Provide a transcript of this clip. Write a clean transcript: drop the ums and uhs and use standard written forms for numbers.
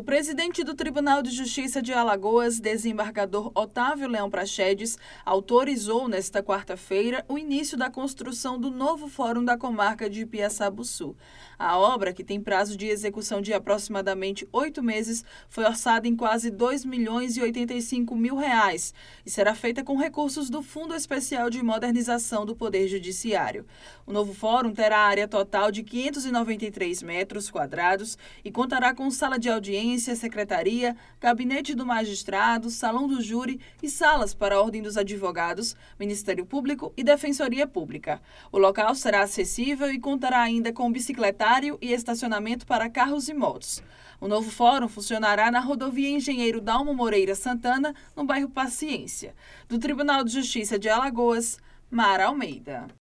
presidente do Tribunal de Justiça de Alagoas, desembargador Otávio Leão Praxedes, autorizou nesta quarta-feira o início da construção do novo Fórum da Comarca de Piaçabuçu. A obra, que tem prazo de execução de aproximadamente 8 meses, foi orçada em quase R$ 2.085.000 e será feita com recursos do Fundo Especial de Modernização do Poder Judiciário. O novo fórum terá área total de 593 metros quadrados e contará com sala de audiência, secretaria, gabinete do magistrado, salão do júri e salas para a Ordem dos Advogados, Ministério Público e Defensoria Pública. O local será acessível e contará ainda com bicicletário e estacionamento para carros e motos. O novo fórum funcionará na rodovia Engenheiro Dalmo Moreira Santana, no bairro Paciência. Do Tribunal de Justiça de Alagoas, Mara Almeida.